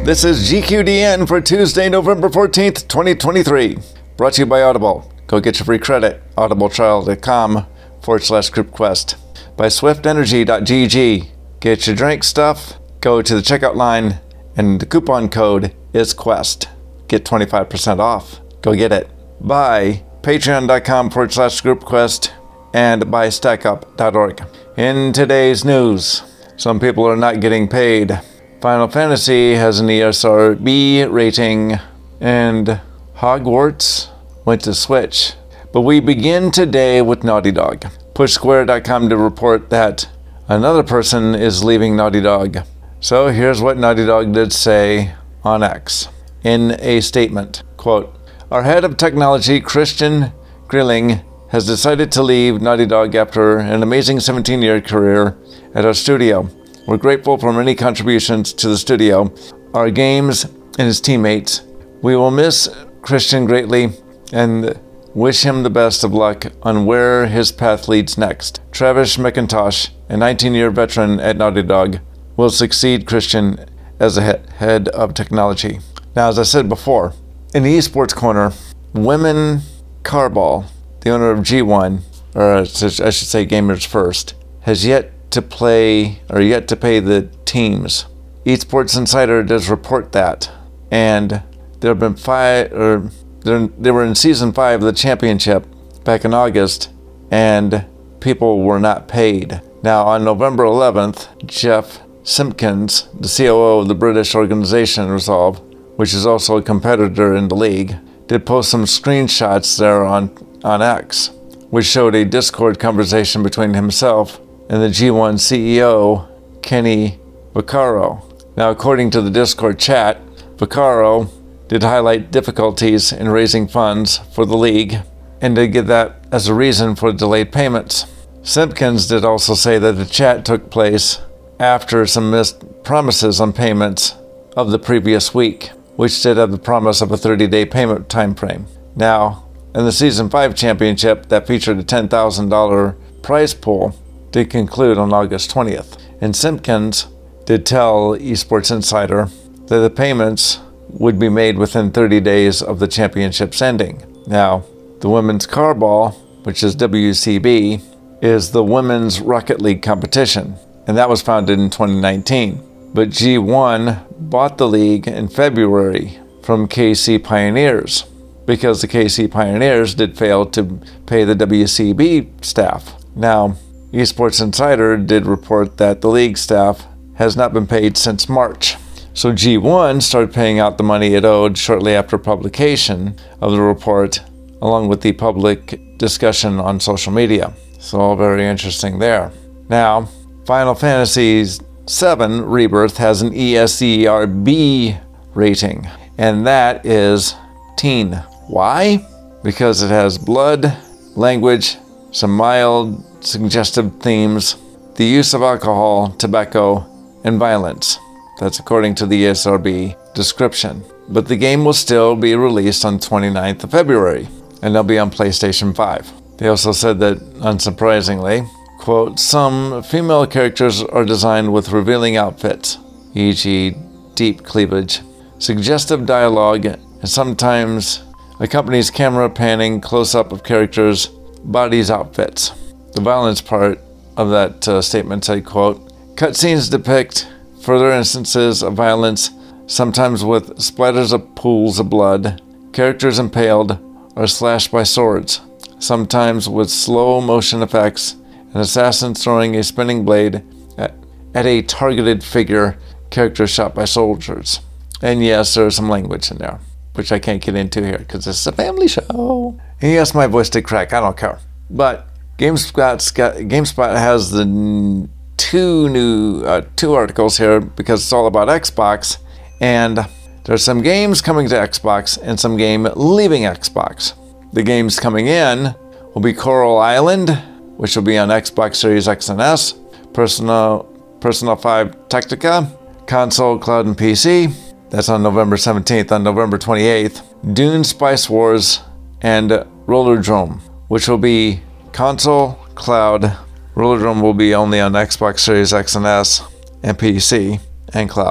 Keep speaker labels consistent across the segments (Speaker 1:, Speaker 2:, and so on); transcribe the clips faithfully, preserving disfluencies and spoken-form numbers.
Speaker 1: This is G Q D N for Tuesday, November fourteenth, twenty twenty-three. Brought to you by Audible. Go get your free credit. audibletrial.com forward slash groupquest. By swiftenergy dot g g. Get your drink stuff. Go to the checkout line, and the coupon code is QUEST. Get twenty-five percent off. Go get it. By patreon.com forward slash groupquest and by stackup dot org. In today's news, some people are not getting paid. Final Fantasy has an E S R B rating, and Hogwarts went to Switch. But we begin today with Naughty Dog. push square dot com to report that another person is leaving Naughty Dog. So here's what Naughty Dog did say on X in a statement. Quote, "Our head of technology, Christian Grilling, has decided to leave Naughty Dog after an amazing seventeen-year career at our studio. We're grateful for many contributions to the studio, our games, and his teammates. We will miss Christian greatly and wish him the best of luck on where his path leads next. Travis McIntosh, a nineteen-year veteran at Naughty Dog, will succeed Christian as a head of technology." Now, as I said before, in the esports corner, Women Carball, the owner of G one, or I should say Gamers First, has yet to play or yet to pay the teams. Esports Insider does report that, and there have been five, or they were in season five of the championship back in August, and people were not paid. Now, on November eleventh, Jeff Simpkins, the C O O of the British organization Resolve, which is also a competitor in the league, did post some screenshots there on, on X, which showed a Discord conversation between himself and the G one C E O, Kenny Vaccaro. Now, according to the Discord chat, Vaccaro did highlight difficulties in raising funds for the league and did give that as a reason for delayed payments. Simpkins did also say that the chat took place after some missed promises on payments of the previous week, which did have the promise of a thirty-day payment time frame. Now, in the Season five Championship that featured a ten thousand dollars prize pool did conclude on August twentieth. And Simpkins did tell Esports Insider that the payments would be made within thirty days of the championship's ending. Now, the Women's Carball, which is W C B, is the Women's Rocket League competition, and that was founded in twenty nineteen. But G one bought the league in February from K C Pioneers because the K C Pioneers did fail to pay the W C B staff. Now, Esports Insider did report that the league staff has not been paid since March. So G one started paying out the money it owed shortly after publication of the report, along with the public discussion on social media. So all very interesting there. Now, Final Fantasy seven Rebirth has an E S E R B rating, and that is teen. Why? Because it has blood, language, some mild suggestive themes, the use of alcohol, tobacco, and violence. That's according to the E S R B description. But the game will still be released on twenty-ninth of February, and they'll be on PlayStation five. They also said that, unsurprisingly, quote, "Some female characters are designed with revealing outfits, for example deep cleavage, suggestive dialogue, and sometimes accompanies camera panning close-up of characters' bodies, outfits." The violence part of that uh, statement said, quote, "Cutscenes depict further instances of violence, sometimes with splatters of pools of blood, characters impaled or slashed by swords, sometimes with slow motion effects, an assassin throwing a spinning blade at, at a targeted figure, characters shot by soldiers." And yes, there's some language in there, which I can't get into here because this is a family show. And yes, my voice did crack, I don't care. But GameSpot's got, GameSpot has the n- two new uh, two articles here because it's all about Xbox, and there's some games coming to Xbox and some game leaving Xbox. The games coming in will be Coral Island, which will be on Xbox Series X and S, Persona, Persona five Tactica, console, cloud, and P C. That's on November seventeenth. On November twenty-eighth, Dune Spice Wars and Rollerdrome, which will be console, cloud. Rollerdrome will be only on Xbox Series X and S and P C and cloud.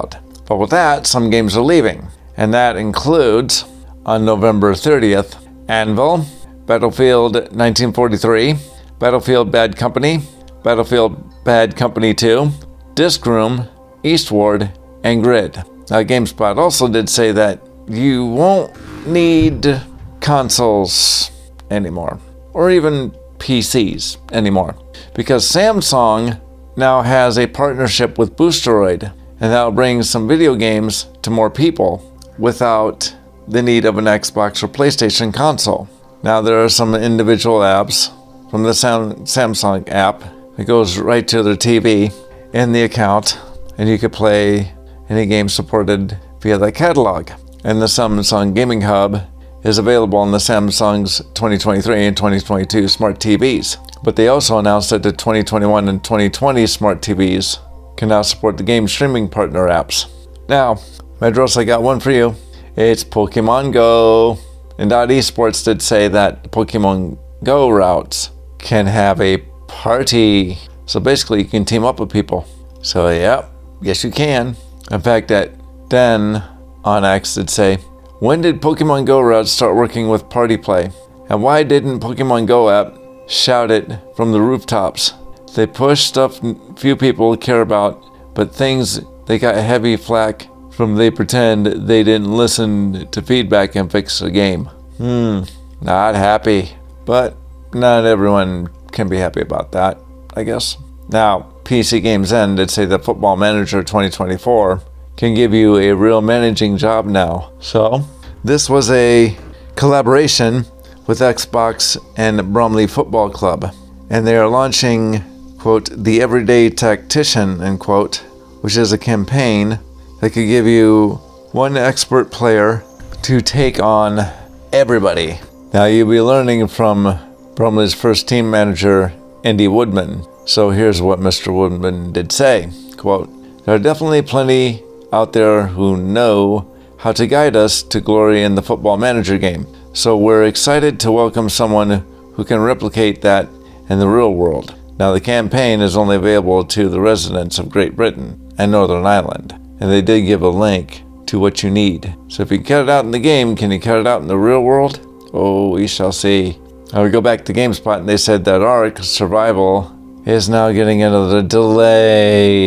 Speaker 1: But with that, some games are leaving. And that includes, on November thirtieth, Anvil, Battlefield nineteen forty-three, Battlefield Bad Company, Battlefield Bad Company two, Disc Room, Eastward, and Grid. Now, GameSpot also did say that you won't need consoles anymore, or even P Cs anymore, because Samsung now has a partnership with Boosteroid, and that'll bring some video games to more people without the need of an Xbox or PlayStation console. Now, there are some individual apps from the Sam- Samsung app that goes right to their T V in the account, and you could play any game supported via the catalog. And the Samsung Gaming Hub is available on the Samsung's twenty twenty-three and twenty twenty-two smart T Vs. But they also announced that the twenty twenty-one and twenty twenty smart T Vs can now support the game streaming partner apps. Now, Medros, I got one for you. It's Pokemon Go. And Dot Esports did say that Pokemon Go routes can have a party. So basically, you can team up with people. So, yeah, yes, you can. In fact, that Den on X did say, when did Pokemon Go routes start working with party play? And why didn't Pokemon Go app shout it from the rooftops? They push stuff few people care about, but things they got heavy flack from they pretend they didn't listen to feedback and fix the game. Hmm, not happy. But not everyone can be happy about that, I guess. Now, P C Games End did say that Football Manager twenty twenty-four can give you a real managing job now. So, this was a collaboration with Xbox and Bromley Football Club. And they are launching, quote, the Everyday Tactician, end quote, which is a campaign that could give you one expert player to take on everybody. Now, you'll be learning from Bromley's first team manager, Andy Woodman. So here's what Mister Woodman did say, quote, there are definitely plenty out there who know how to guide us to glory in the Football Manager game. So we're excited to welcome someone who can replicate that in the real world. Now, the campaign is only available to the residents of Great Britain and Northern Ireland, and they did give a link to what you need. So if you cut it out in the game, can you cut it out in the real world? Oh, we shall see. Now we go back to GameSpot, and they said that Ark Survival is now getting another delay.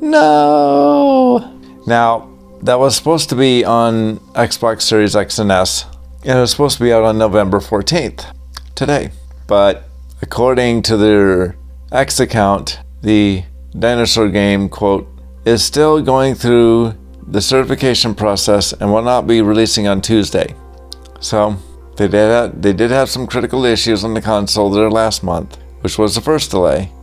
Speaker 1: No! Now, that was supposed to be on Xbox Series X and S, and it was supposed to be out on November fourteenth, today. But according to their X account, the dinosaur game, quote, is still going through the certification process and will not be releasing on Tuesday. So, they did have, they did have some critical issues on the console there last month, which was the first delay.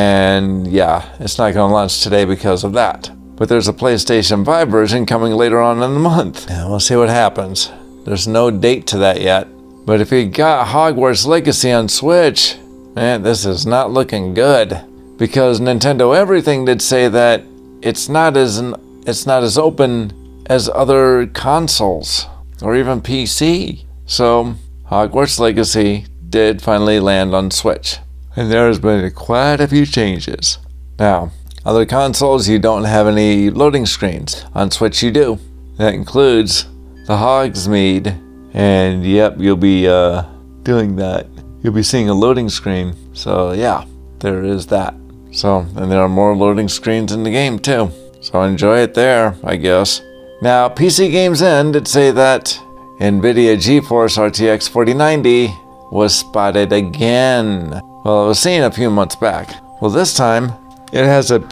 Speaker 1: And yeah, it's not going to launch today because of that. But there's a PlayStation five version coming later on in the month. And we'll see what happens. There's no date to that yet. But if you got Hogwarts Legacy on Switch, man, this is not looking good. Because Nintendo Everything did say that it's not as it's not as open as other consoles or even P C. So Hogwarts Legacy did finally land on Switch. And there's been quite a few changes. Now, other consoles, you don't have any loading screens. On Switch, you do. That includes the Hogsmeade. And yep, you'll be uh, doing that. You'll be seeing a loading screen. So yeah, there is that. So, and there are more loading screens in the game too. So enjoy it there, I guess. Now, P C Games End did say that NVIDIA GeForce R T X forty ninety was spotted again. Well, it was seen a few months back. Well, this time, it has a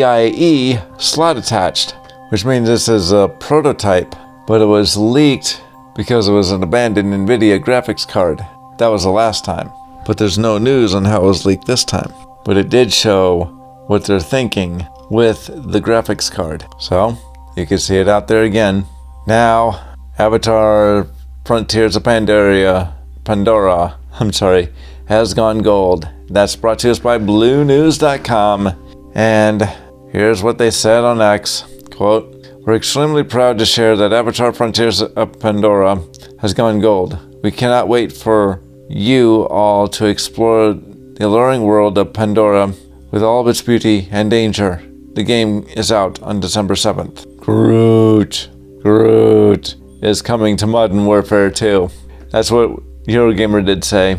Speaker 1: PCIe slot attached, which means this is a prototype, but it was leaked because it was an abandoned NVIDIA graphics card. That was the last time. But there's no news on how it was leaked this time. But it did show what they're thinking with the graphics card. So, you can see it out there again. Now, Avatar Frontiers of Pandora, Pandora, I'm sorry, has gone gold. That's brought to us by Blue News dot com. And here's what they said on X, quote, we're extremely proud to share that Avatar Frontiers of Pandora has gone gold. We cannot wait for you all to explore the alluring world of Pandora with all of its beauty and danger. The game is out on December seventh. Groot, Groot is coming to Modern Warfare two. That's what Eurogamer did say.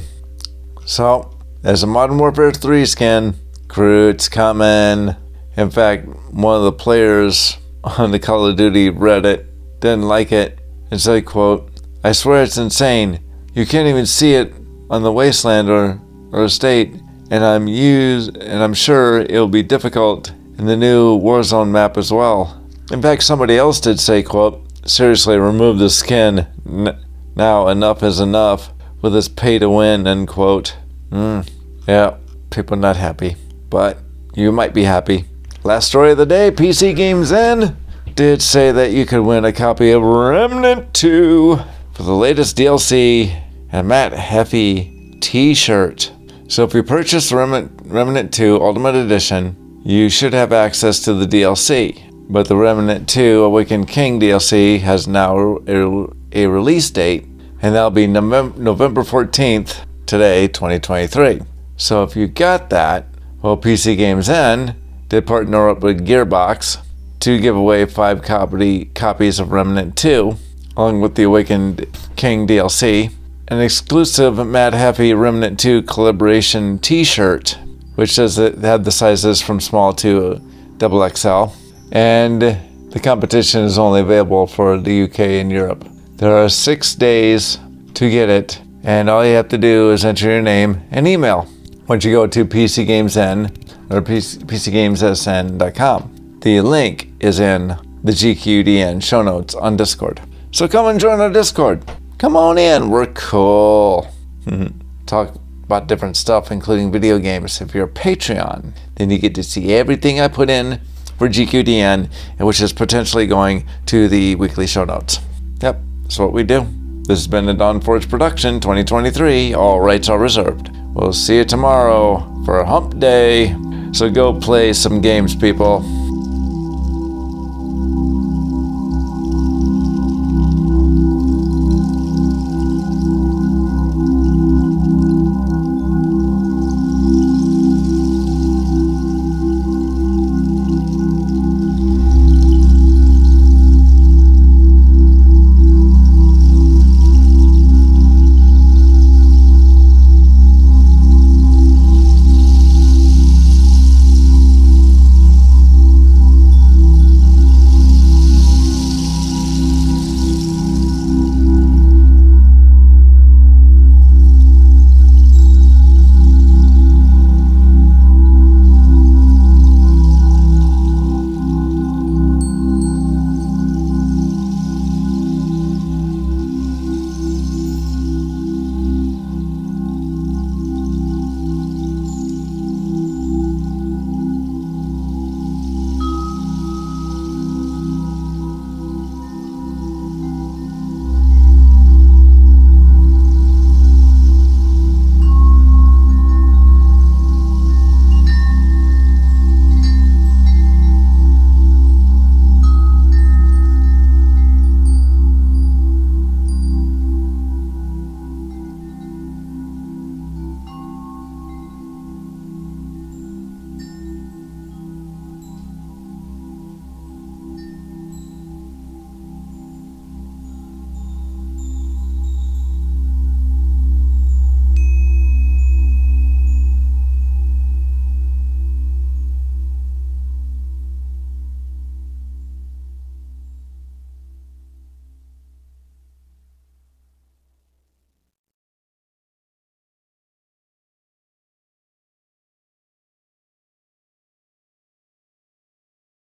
Speaker 1: So, there's a Modern Warfare three skin. Groot's coming. In fact, one of the players on the Call of Duty Reddit didn't like it and said, quote, "I swear it's insane. You can't even see it on the Wasteland or, or Estate, and I'm used, and I'm sure it'll be difficult in the new Warzone map as well." In fact, somebody else did say, quote, "Seriously, remove the skin. N- now enough is enough with this pay to win," end quote. Mm, yeah, people not happy, but you might be happy. Last story of the day, P C Games N did say that you could win a copy of Remnant two for the latest D L C and a Matt Heffy t-shirt. So if you purchase the Remnant, Remnant two Ultimate Edition, you should have access to the D L C. But the Remnant two Awakened King D L C has now a, a release date, and that'll be November fourteenth, today, twenty twenty-three. So if you got that, well, P C Games N did partner up with Gearbox to give away five copy, copies of Remnant two, along with the Awakened King D L C, an exclusive Mad Happy Remnant two collaboration t-shirt, which says that it had the sizes from small to double X L, and the competition is only available for the U K and Europe. There are six days to get it, and all you have to do is enter your name and email once you go to P C Games N or P C Games S N dot com. The link is in the G Q D N show notes on Discord. So come and join our Discord. Come on in, we're cool. Talk about different stuff, including video games. If you're a Patreon, then you get to see everything I put in for G Q D N, which is potentially going to the weekly show notes. Yep, that's what we do. This has been a Dawn Forge production, twenty twenty-three. All rights are reserved. We'll see you tomorrow for Hump Day. So go play some games, people.